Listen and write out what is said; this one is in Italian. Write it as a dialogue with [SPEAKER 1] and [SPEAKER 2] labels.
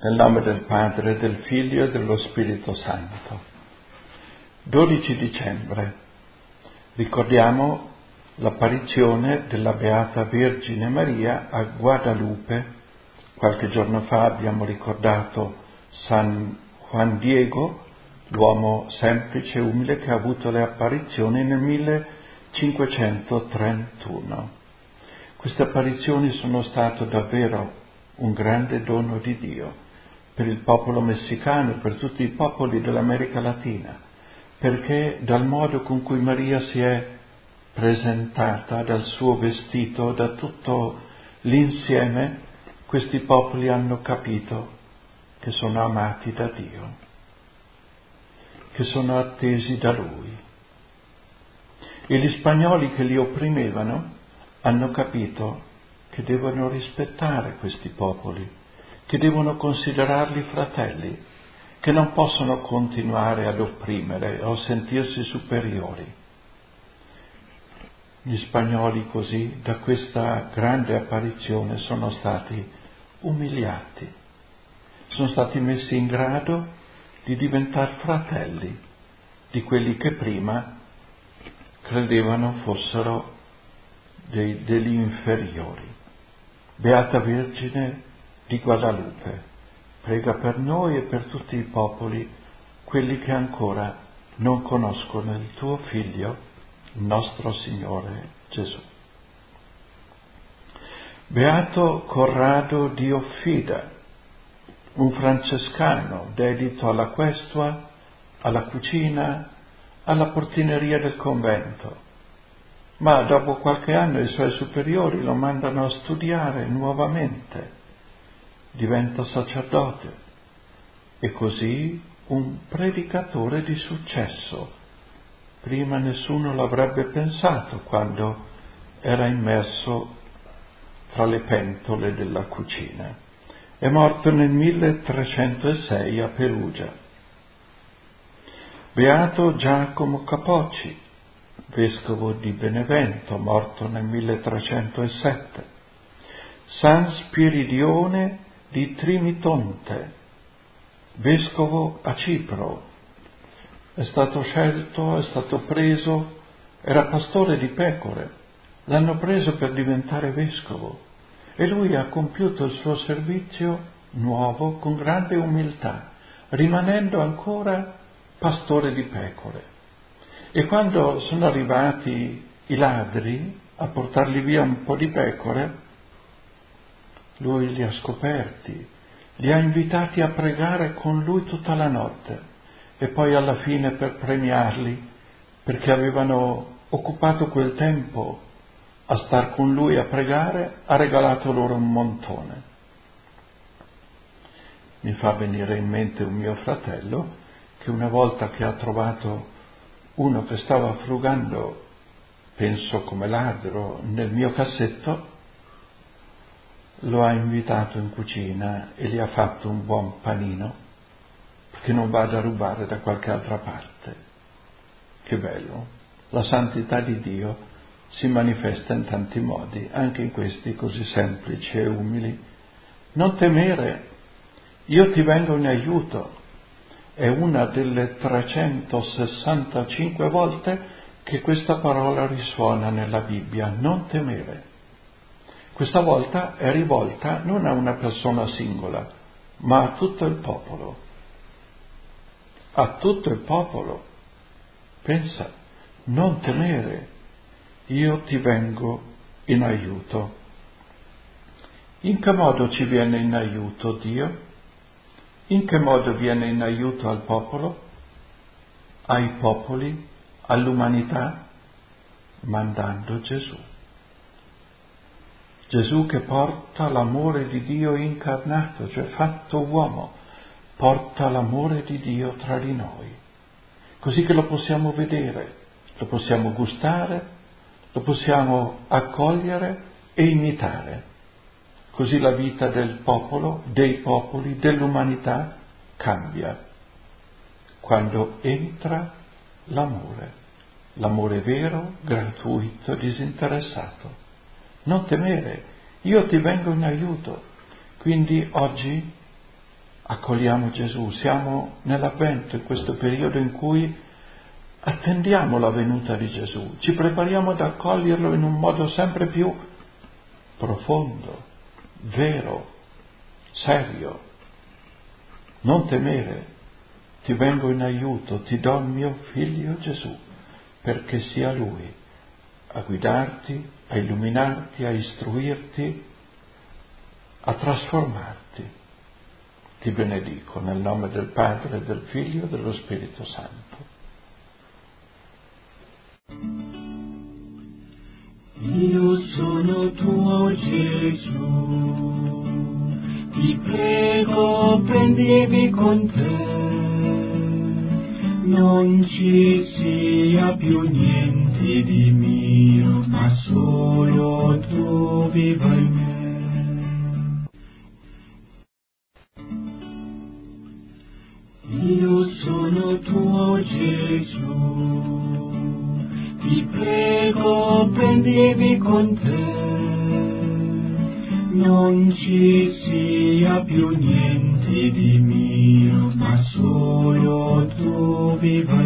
[SPEAKER 1] Nel nome del Padre, del Figlio e dello Spirito Santo. 12 dicembre. Ricordiamo l'apparizione della Beata Vergine Maria a Guadalupe. Qualche giorno fa abbiamo ricordato San Juan Diego, l'uomo semplice e umile che ha avuto le apparizioni nel 1531. Queste apparizioni sono state davvero un grande dono di Dio per il popolo messicano e per tutti i popoli dell'America Latina, perché dal modo con cui Maria si è presentata, dal suo vestito, da tutto l'insieme, questi popoli hanno capito che sono amati da Dio, che sono attesi da Lui. E gli spagnoli che li opprimevano hanno capito che devono rispettare questi popoli, che devono considerarli fratelli, che non possono continuare ad opprimere o sentirsi superiori. Gli spagnoli così, da questa grande apparizione, sono stati umiliati, sono stati messi in grado di diventare fratelli di quelli che prima credevano fossero degli inferiori. Beata Vergine di Guadalupe, prega per noi e per tutti i popoli, quelli che ancora non conoscono il tuo Figlio, il nostro Signore Gesù. Beato Corrado di Offida, un francescano dedito alla questua, alla cucina, alla portineria del convento, ma dopo qualche anno i suoi superiori lo mandano a studiare nuovamente. Diventa sacerdote e così un predicatore di successo. Prima nessuno l'avrebbe pensato quando era immerso fra le pentole della cucina. È morto nel 1306 a Perugia. Beato Giacomo Capocci, vescovo di Benevento, morto nel 1307. San Spiridione di Trimitonte, vescovo a Cipro, è stato scelto, è stato preso, era pastore di pecore, l'hanno preso per diventare vescovo e lui ha compiuto il suo servizio nuovo con grande umiltà, rimanendo ancora pastore di pecore. E quando sono arrivati i ladri a portargli via un po' di pecore, lui li ha scoperti, li ha invitati a pregare con lui tutta la notte e poi alla fine, per premiarli, perché avevano occupato quel tempo a star con lui a pregare, ha regalato loro un montone. Mi fa venire in mente un mio fratello che una volta che ha trovato uno che stava frugando, penso come ladro, nel mio cassetto, lo ha invitato in cucina e gli ha fatto un buon panino perché non vada a rubare da qualche altra parte. Che bello! La santità di Dio si manifesta in tanti modi, anche in questi così semplici e umili. Non temere, io ti vengo in aiuto. È una delle 365 volte che questa parola risuona nella Bibbia, non temere. Questa volta è rivolta non a una persona singola, ma a tutto il popolo. A tutto il popolo. Pensa, non temere, io ti vengo in aiuto. In che modo ci viene in aiuto Dio? In che modo viene in aiuto al popolo? Ai popoli? All'umanità? Mandando Gesù. Gesù che porta l'amore di Dio incarnato, cioè fatto uomo, porta l'amore di Dio tra di noi, così che lo possiamo vedere, lo possiamo gustare, lo possiamo accogliere e imitare. Così la vita del popolo, dei popoli, dell'umanità cambia quando entra l'amore vero, gratuito, disinteressato. Non temere, io ti vengo in aiuto. Quindi oggi accogliamo Gesù. Siamo nell'Avvento, in questo periodo in cui attendiamo la venuta di Gesù, ci prepariamo ad accoglierlo in un modo sempre più profondo, vero, serio. Non temere, ti vengo in aiuto, ti do il mio figlio Gesù, perché sia Lui a guidarti, a illuminarti, a istruirti, a trasformarti. Ti benedico nel nome del Padre, del Figlio e dello Spirito Santo.
[SPEAKER 2] Io sono tuo Gesù, ti prego prendimi con te, non ci sia più niente di mio, ma solo tu viva in me. Io sono tuo Gesù, ti prego prendimi con te, non ci sia più niente di mio, ma solo tu viva